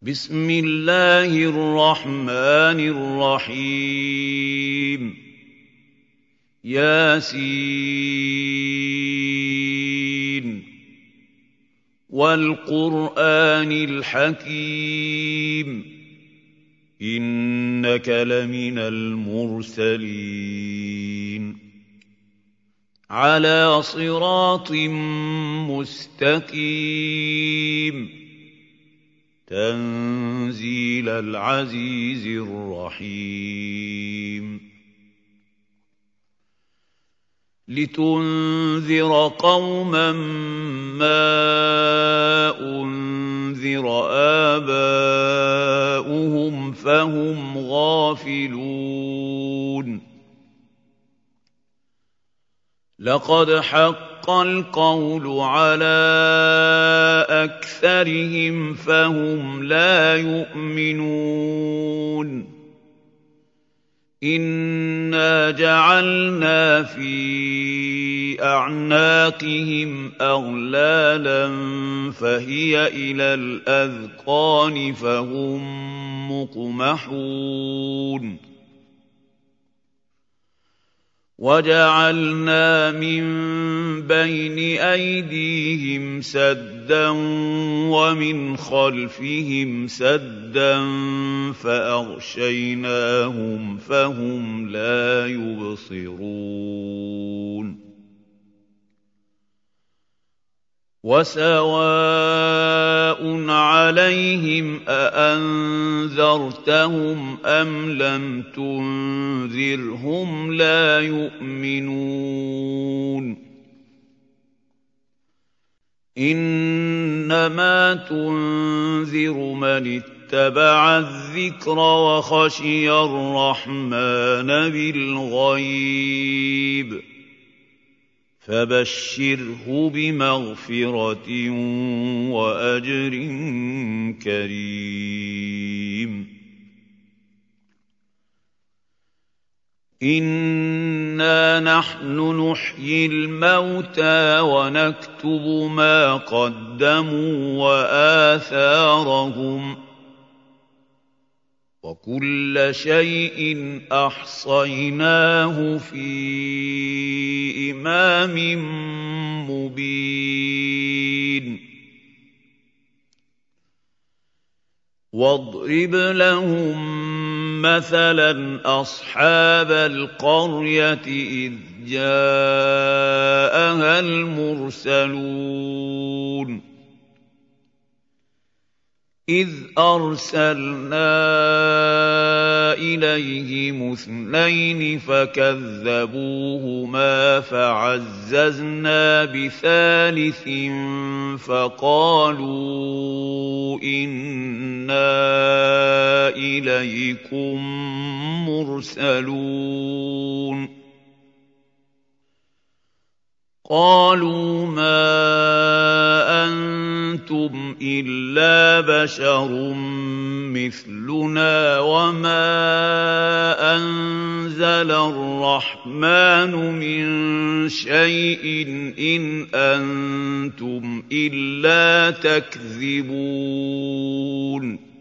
بسم الله الرحمن الرحيم ياسين والقرآن الحكيم إنك لمن المرسلين على صراط مستقيم تنزيل العزيز الرحيم لتنذر قوما ما أنذر آباؤهم فهم غافلون لقد حق القول على أكثرهم فهم لا يؤمنون إنا جعلنا في أعناقهم أغلالا فهي إلى الأذقان فهم مقمحون وجعلنا من بين أيديهم سدا ومن خلفهم سدا فأغشيناهم فهم لا يبصرون وسواء عليهم أأنذرتهم أم لم تنذرهم لا يؤمنون إنما تنذر من اتبع الذكر وخشي الرحمن بالغيب فبشره بمغفرة وأجر كريم إنا نحن نحيي الموتى ونكتب ما قدموا وآثارهم وكل شيء أحصيناه في إمام مبين واضرب لهم مثلا أصحاب القرية إذ جاءها المرسلون إذ أرسلنا إليهم اثنين فكذبوهما فعززنا بثالث فقالوا إنا إليكم مرسلون قالوا ما أنتم إلا بشر مثلنا وما أنزل الرحمن من شيء إن أنتم إلا تكذبون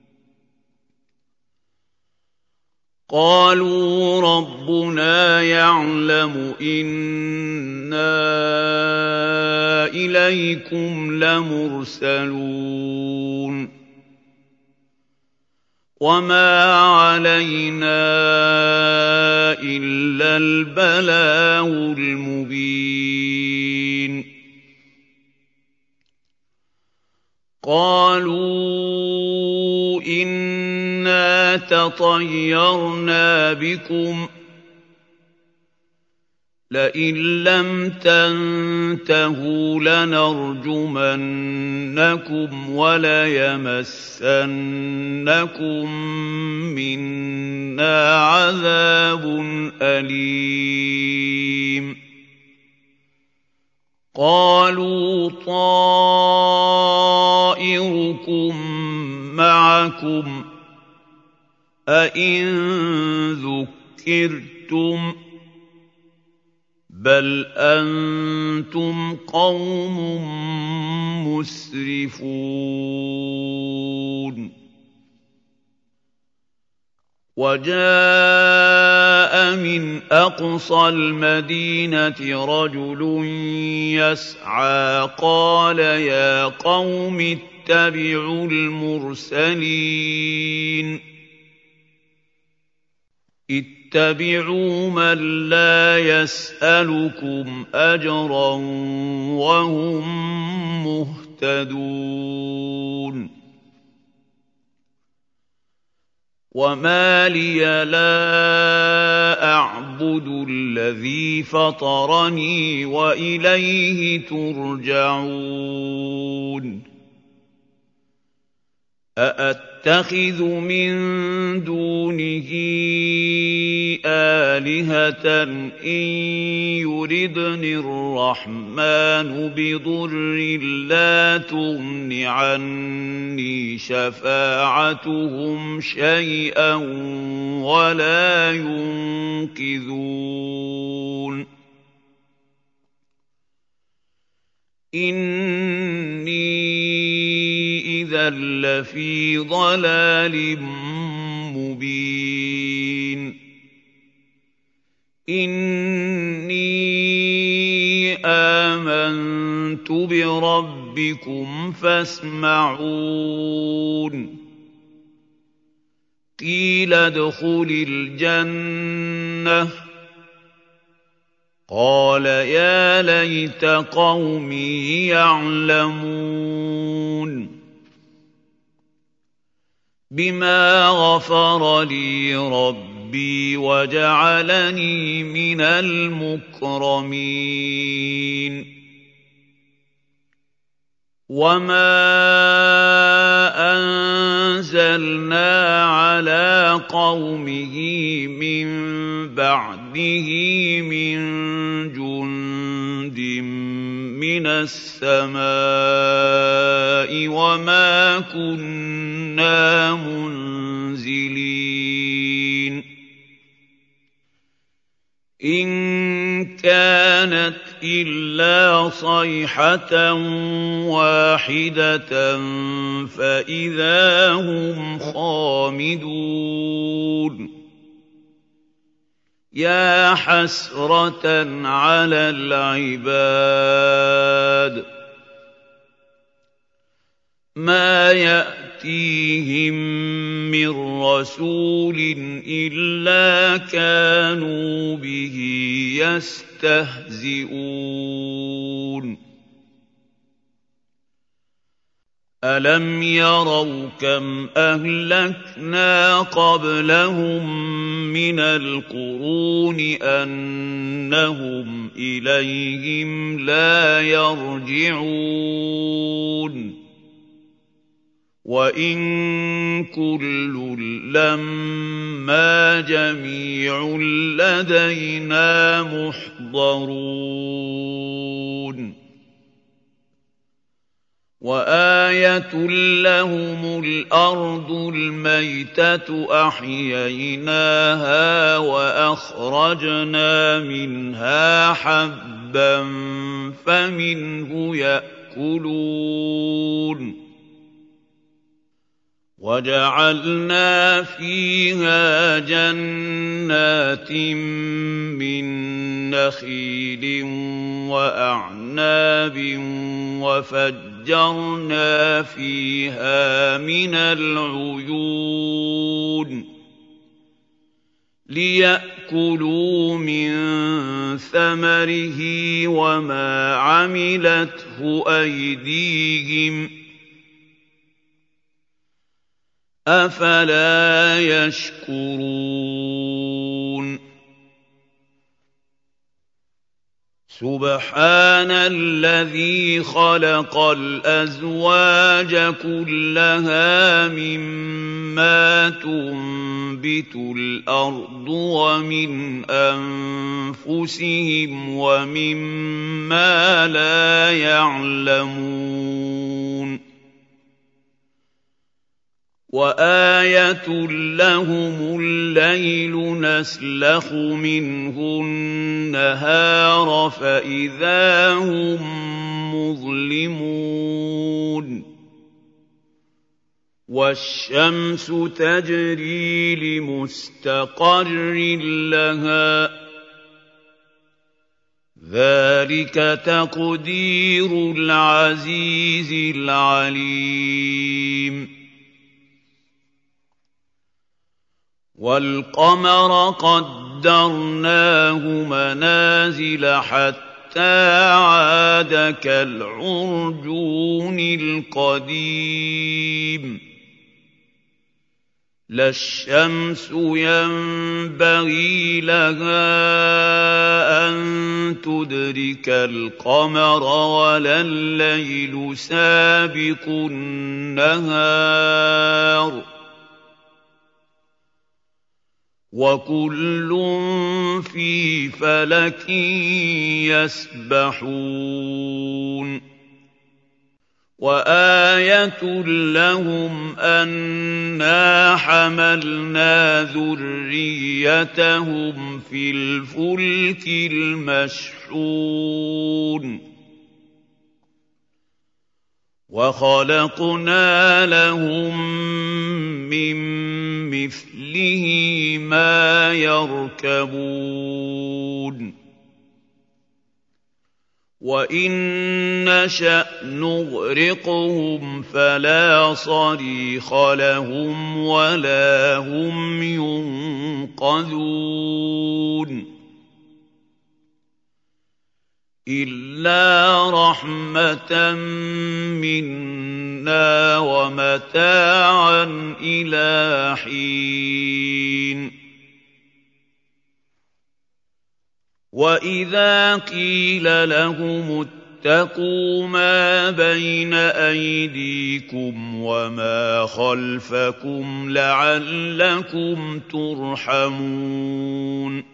قالوا ربنا يعلم إنا إليكم لمرسلون وما علينا إلا البلاغ المبين قالوا إنا تطيرنا بكم لئن لم تنتهوا لنرجمنكم وليمسنكم منا عذاب أليم قالوا طائركم معكم أئن ذكرتم بل أنتم قوم مسرفون وَجَاءَ مِنْ أَقْصَى الْمَدِينَةِ رَجُلٌ يَسْعَىٰ قَالَ يَا قَوْمِ اتَّبِعُوا الْمُرْسَلِينَ اتَّبِعُوا مَن لَّا يَسْأَلُكُمْ أَجْرًا وَهُم مُّهْتَدُونَ وَمَا لِيَ لَا أَعْبُدُ الَّذِي فَطَرَنِي وَإِلَيْهِ تُرْجَعُونَ أَأَتَّخِذُ مِن دُونِهِ آلِهَةً إِن يُرِدْنِ الرَّحْمَٰنُ بِضُرٍّ لَّا تُغْنِ عَنِّي شَفَاعَتُهُمْ شَيْئًا وَلَا يُنقِذُونِ إِنِّي إِذًا لَّفِي ضَلَالٍ مُّبِينٍ إِنِّي آمَنتُ بِرَبِّكُمْ فَاسْمَعُونِ قِيلَ ادْخُلِ الْجَنَّةَ قَالَ يَا لَيْتَ قَوْمِي يَعْلَمُونَ بِمَا غَفَرَ لِي رَبِّي وَجَعَلَنِي مِنَ الْمُكْرَمِينَ وَمَا أَنزَلْنَا عَلَىٰ قَوْمِهِ مِن بَعْدِهِ مِن جُندٍ مِّنَ السَّمَاءِ وَمَا كُنَّا مُنزِلِينَ إِن كَانَتْ إِلَّا صَيْحَةً وَاحِدَةً فَإِذَا هُمْ خَامِدُونَ يَا حَسْرَةً عَلَى الْعِبَادِ مَا يَأْتِيهِم مِّن رَّسُولٍ إِلَّا كَانُوا بِهِ يَسْتَهْزِئُونَ أَلَمْ يَرَوْا كَمْ أَهْلَكْنَا قَبْلَهُم مِّنَ الْقُرُونِ أَنَّهُمْ إِلَيْهِمْ لَا يَرْجِعُونَ وَإِن كُلٌّ لَّمَّا جَمِيعٌ لَّدَيْنَا مُحْضَرُونَ وَآيَةٌ لَّهُمُ الْأَرْضُ الْمَيْتَةُ أَحْيَيْنَاهَا وَأَخْرَجْنَا مِنْهَا حَبًّا فَمِنْهُ يَأْكُلُونَ وَجَعَلْنَا فِيهَا جَنَّاتٍ مِّن نَّخِيلٍ وَأَعْنَابٍ وَفَجَّرْنَا فِيهَا مِنَ الْعُيُونِ لِيَأْكُلُوا مِن ثَمَرِهِ وَمَا عَمِلَتْهُ أَيْدِيهِمْ ۖ أَفَلَا يَشْكُرُونَ سُبْحَانَ الَّذِي خَلَقَ الْأَزْوَاجَ كُلَّهَا مِمَّا تُنبِتُ الْأَرْضُ وَمِنْ أَنفُسِهِمْ وَمِمَّا لَا يَعْلَمُونَ وَآيَةٌ لَّهُمُ اللَّيْلُ نَسْلَخُ مِنْهُ النَّهَارَ فَإِذَا هُم مُّظْلِمُونَ وَالشَّمْسُ تَجْرِي لِمُسْتَقَرٍّ لَّهَا ۚ ذَٰلِكَ تَقْدِيرُ الْعَزِيزِ الْعَلِيمِ وَالْقَمَرَ قَدَّرْنَاهُ مَنَازِلَ حَتَّىٰ عَادَ كَالْعُرْجُونِ الْقَدِيمِ لَا الشَّمْسُ يَنبَغِي لَهَا أَن تُدْرِكَ الْقَمَرَ وَلَا اللَّيْلُ سَابِقُ النَّهَارِ ۚ وَكُلٌّ فِي فَلَكٍ يَسْبَحُونَ وَآيَةٌ لَّهُمْ أَنَّا حَمَلْنَا ذُرِّيَّتَهُمْ فِي الْفُلْكِ الْمَشْحُونِ وَخَلَقْنَا لَهُم مِّن مِّثْلِهِ مَا يَرْكَبُونَ وَإِن نَّشَأْ نُغْرِقْهُمْ فَلَا صَرِيخَ لَهُمْ وَلَا هُمْ يُنقَذُونَ إِلَّا رَحْمَةً مِّنَّا وَمَتَاعًا إِلَىٰ حِينٍ وَإِذَا قِيلَ لَهُمُ اتَّقُوا مَا بَيْنَ أَيْدِيكُمْ وَمَا خَلْفَكُمْ لَعَلَّكُمْ تُرْحَمُونَ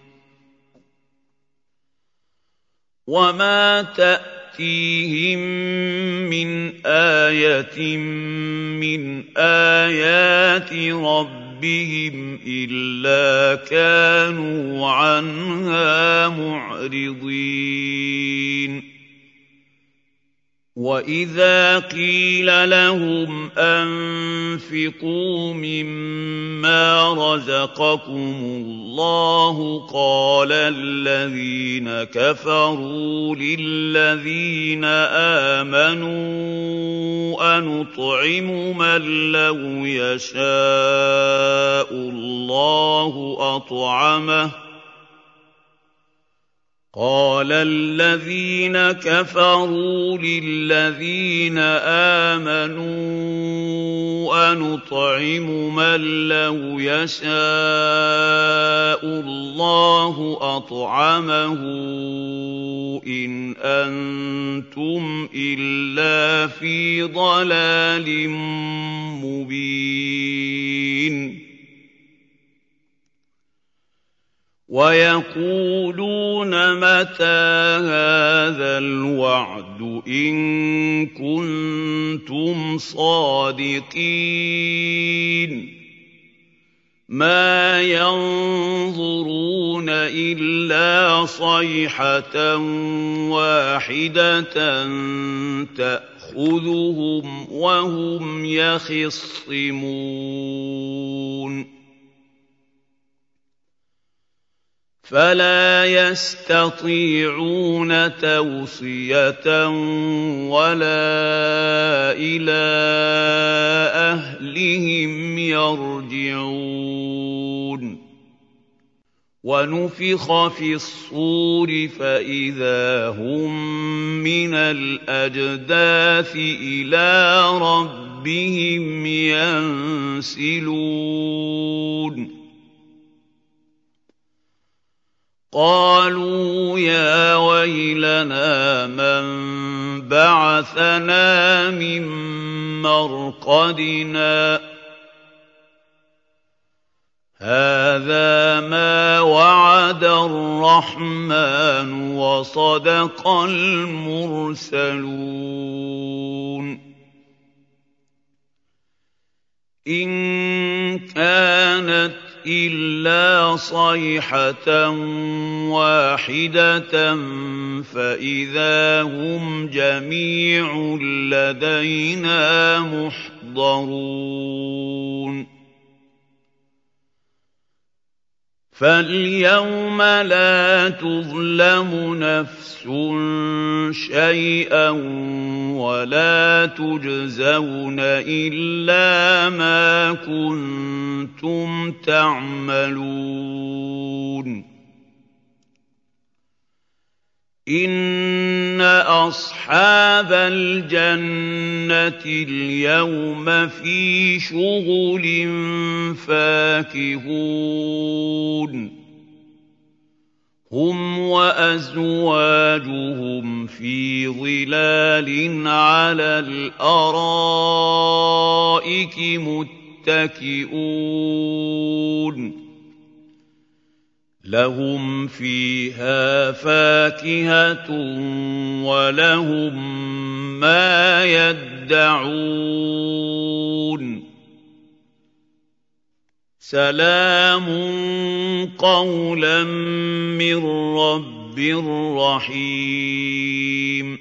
وَمَا تَأْتِيهِم مِّنْ آيَةٍ مِّنْ آيَاتِ رَبِّهِمْ إِلَّا كَانُوا عَنْهَا مُعْرِضِينَ وَإِذَا قِيلَ لَهُمْ أَنفِقُوا مِمَّا رَزَقَكُمُ اللَّهُ قَالَ الَّذِينَ كَفَرُوا لِلَّذِينَ آمَنُوا أَنُطْعِمُ مَن لَّوْ يَشَاءُ اللَّهُ أَطْعَمَهُ قَالَ الَّذِينَ كَفَرُوا لِلَّذِينَ آمَنُوا أَنُطْعِمُ مَن لَّوْ يَشَاءُ اللَّهُ أَطْعَمَهُ إِنْ أَنتُمْ إِلَّا فِي ضَلَالٍ مُّبِينٍ وَيَقُولُونَ مَتَىٰ هَٰذَا الْوَعْدُ إِن كُنتُمْ صَادِقِينَ مَا يَنظُرُونَ إِلَّا صَيْحَةً وَاحِدَةً تَأْخُذُهُمْ وَهُمْ يَخِصِّمُونَ فَلَا يَسْتَطِيعُونَ تَوْصِيَةً وَلَا إِلَىٰ أَهْلِهِمْ يَرْجِعُونَ وَنُفِخَ فِي الصُّورِ فَإِذَا هُم مِّنَ الْأَجْدَاثِ إِلَىٰ رَبِّهِمْ يَنسِلُونَ قَالُوا يَا وَيْلَنَا مَن بَعَثَنَا مِن مَّرْقَدِنَا هَٰذَا مَا وَعَدَ الرَّحْمَٰنُ وَصَدَقَ الْمُرْسَلُونَ إِن كَانَتْ إِلَّا صَيْحَةً وَاحِدَةً فَإِذَا هُمْ جَمِيعٌ لَّدَيْنَا مُحْضَرُونَ يُحْضَرُونَ فَالْيَوْمَ لَا تُظْلَمُ نَفْسٌ شَيْئًا وَلَا تُجْزَوْنَ إِلَّا مَا كُنتُمْ تَعْمَلُونَ إِنَّ أَصْحَابَ الْجَنَّةِ الْيَوْمَ فِي شُغُلٍ فَاكِهُونَ هُمْ وَأَزْوَاجُهُمْ فِي ظِلَالٍ عَلَى الْأَرَائِكِ مُتَّكِئُونَ لَهُمْ فِيهَا فَاكِهَةٌ وَلَهُم مَّا يَدَّعُونَ سَلَامٌ قَوْلًا مِّن رَّبٍّ رَّحِيمٍ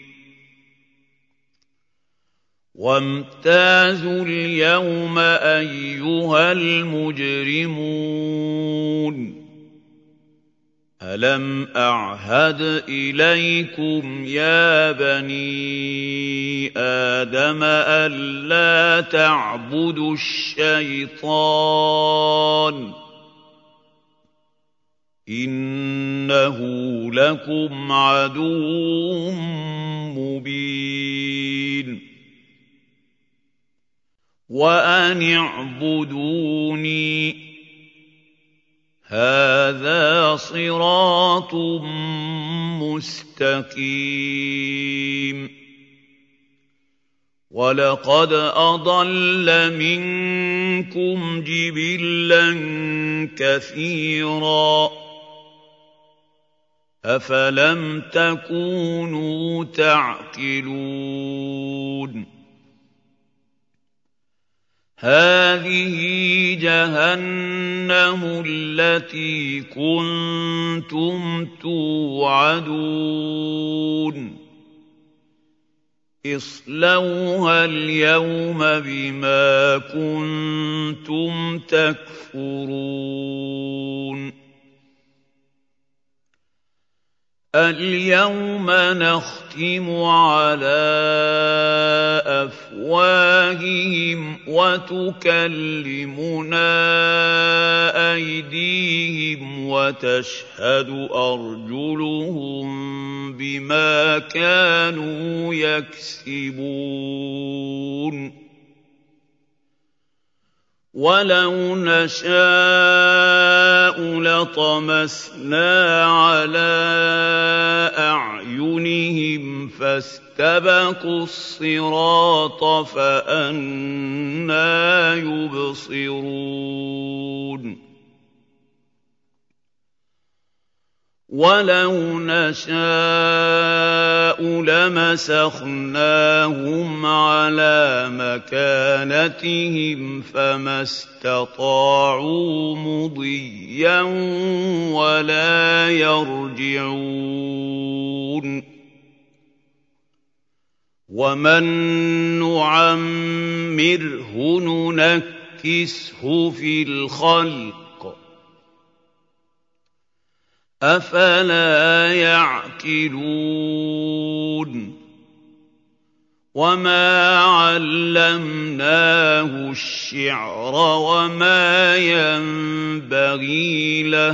وَامْتَازُوا الْيَوْمَ أَيُّهَا الْمُجْرِمُونَ أَلَمْ أَعْهَدْ إِلَيْكُمْ يَا بَنِي آدَمَ أَلَّا تَعْبُدُوا الشَّيْطَانَ إِنَّهُ لَكُمْ عَدُوٌّ مُّبِينٌ وَأَنِ اعْبُدُونِي هَٰذَا صِرَاطٌ مُّسْتَقِيمٌ وَلَقَدْ أَضَلَّ مِنكُمْ جِبِلًّا كَثِيرًا أَفَلَمْ تَكُونُوا تَعْقِلُونَ هَٰذِهِ جَهَنَّمُ الَّتِي كُنتُمْ تُوعَدُونَ اصْلَوْهَا الْيَوْمَ بِمَا كُنتُمْ تَكْفُرُونَ الْيَوْمَ نَخْتِمُ عَلَىٰ أَفْوَاهِهِمْ وَتُكَلِّمُنَا أَيْدِيهِمْ وَتَشْهَدُ أَرْجُلُهُم بِمَا كَانُوا يَكْسِبُونَ وَلَوْ نَشَاءُ لَطَمَسْنَا عَلَىٰ أَعْيُنِهِمْ فَاسْتَبَقُوا الصِّرَاطَ فَأَنَّىٰ يُبْصِرُونَ وَلَوْ نَشَاءُ لَمَسَخْنَاهُمْ عَلَىٰ مَكَانَتِهِمْ فَمَا اسْتَطَاعُوا مُضِيًّا وَلَا يَرْجِعُونَ وَمَن نُّعَمِّرْهُ نُنَكِّسْهُ فِي الْخَلْقِ أَفَلَا يَعْقِلُونَ وَمَا عَلَّمْنَاهُ الشِّعْرَ وَمَا يَنبَغِي لَهُ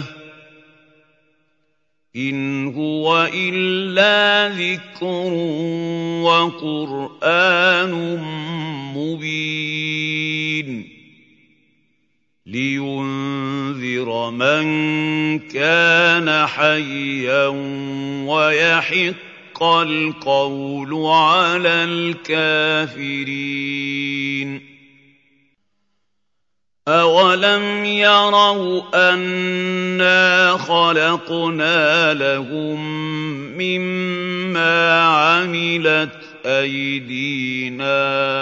إِنْ هُوَ إِلَّا ذِكْرٌ وَقُرْآنٌ مُّبِينٌ لِيُنذِرَ مَن كَانَ حَيًّا وَيَحِقَّ الْقَوْلُ عَلَى الْكَافِرِينَ أَوَلَمْ يَرَوْا أَنَّا خَلَقْنَا لَهُم مِّمَّا عَمِلَتْ أَيْدِينَا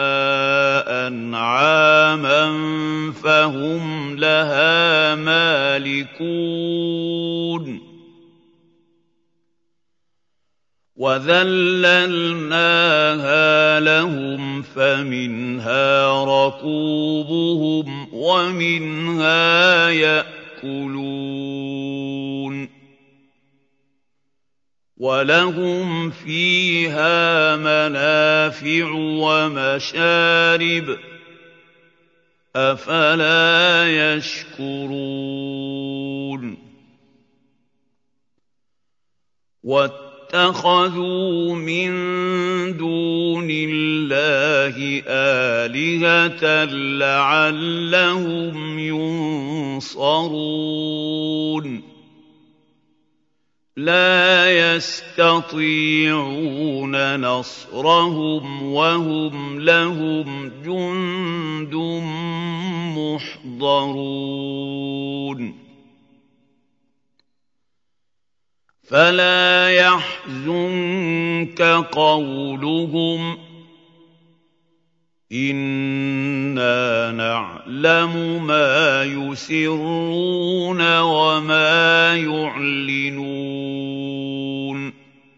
أَنْعَامًا فَهُمْ لَهَا مَالِكُونَ وَذَلَّلْنَاهَا لَهُمْ فَمِنْهَا رَكُوبُهُمْ وَمِنْهَا يَأْكُلُونَ وَلَهُمْ فِيهَا مَنَافِعُ وَمَشَارِبُ أَفَلَا يَشْكُرُونَ وَاتَّخَذُوا مِن دُونِ اللَّهِ آلِهَةً لَّعَلَّهُمْ يُنصَرُونَ لَا يَسْتَطِيعُونَ نَصْرَهُمْ وَهُمْ لَهُمْ جُندٌ مُّحْضَرُونَ فَلَا يَحْزُنكَ قَوْلُهُمْ إِنَّا نَعْلَمُ مَا يُسِرُّونَ وَمَا يُعْلِنُونَ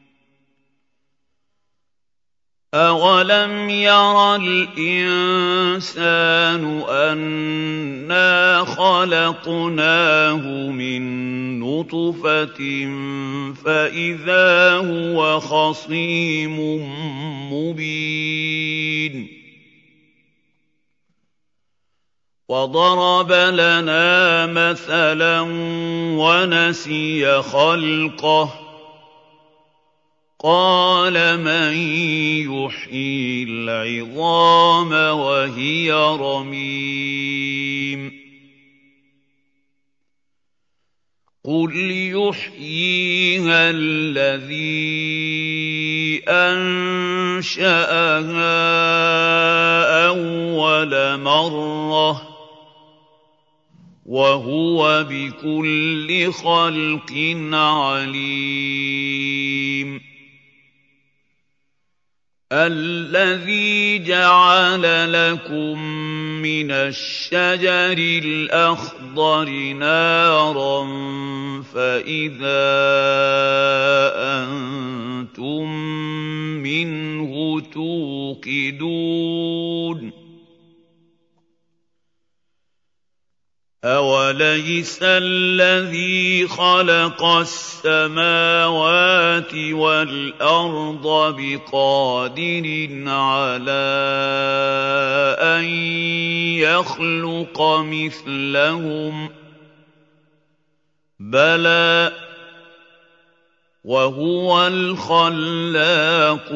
أَوَلَمْ يَرَ الْإِنسَانُ أَنَّا خَلَقْنَاهُ مِن نُّطْفَةٍ فَإِذَا هُوَ خَصِيمٌ مُّبِينٌ وَضَرَبَ لَنَا مَثَلًا وَنَسِيَ خَلْقَهُ قَالَ مَن يُحْيِي الْعِظَامَ وَهِيَ رَمِيمٌ قُلْ يُحْيِيهَا الَّذِي أَنشَأَهَا أَوَّلَ مَرَّةٍ وَهُوَ بِكُلِّ خَلْقٍ عَلِيمٌ الَّذِي جَعَلَ لَكُم مِّنَ الشَّجَرِ الْأَخْضَرِ نَارًا فَإِذَا أَنتُم مِّنْهُ تُوقِدُونَ أَوَلَيْسَ الَّذِي خَلَقَ السَّمَاوَاتِ وَالْأَرْضَ بِقَادِرٍ عَلَىٰ أَن يَخْلُقَ مِثْلَهُم ۚ بَلَىٰ وَهُوَ الْخَلَّاقُ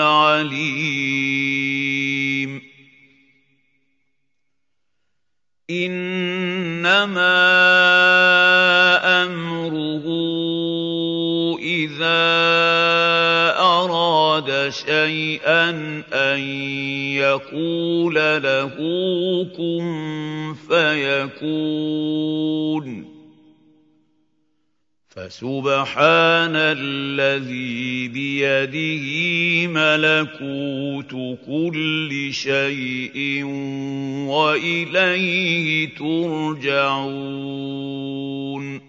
الْعَلِيمُ إِنَّمَا أَمْرُهُ إِذَا أَرَادَ شَيْئًا أَن يَقُولَ لَهُ كُن فَيَكُونُ فَسُبْحَانَ الَّذِي بِيَدِهِ مَلَكُوتُ كُلِّ شَيْءٍ وَإِلَيْهِ تُرْجَعُونَ